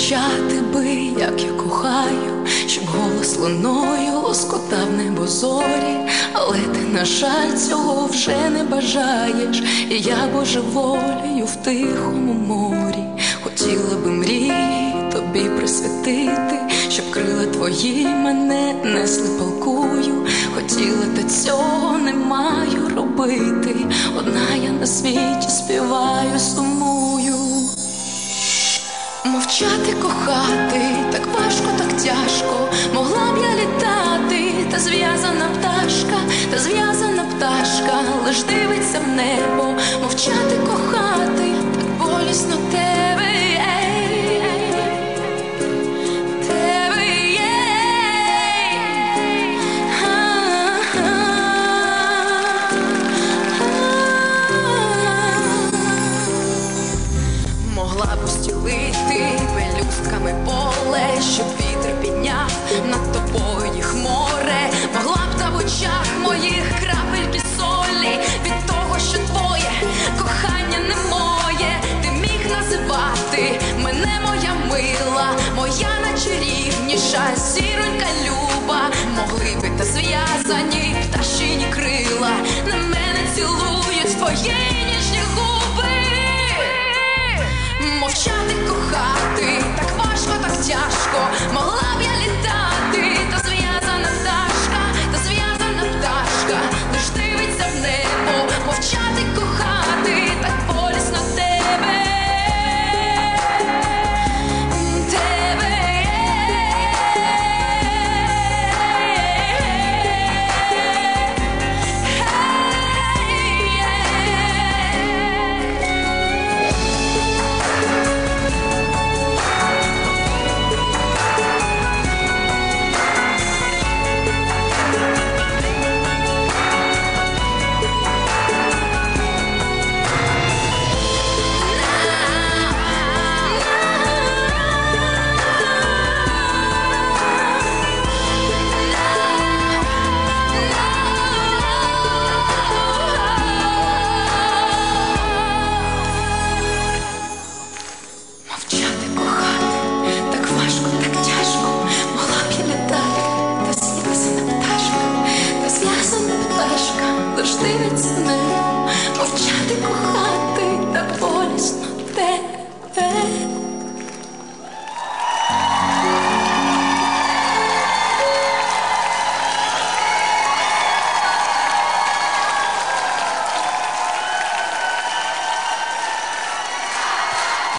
кричати би, як я кохаю, щоб голос луною лоскотав небо зорі. Але ти, на жаль, цього вже не бажаєш, і я божеволію в тихому морі. Хотіла би мрії тобі присвятити, щоб крила твої мене несли палкую. Хотіла, та цього не маю робити. Одна я на світі співаю, сумую. Мовчати, кохати, так важко, так тяжко. Могла б я літати, та зв'язана пташка лиш дивиться в небо. Мовчати, кохати, так болісно тебе. Могла б устілити пелюстками поле, щоб вітер підняв над тобою їх море. Могла б та в очах моїх крапельки солі від того, що твоє кохання не моє. Ти міг називати мене моя мила, моя найчарівніша зіронька люба. Могли би та зв'язані пташині крила на мене цілують твої ніжні губи. Мовчати, кохати, так важко, так тяжко.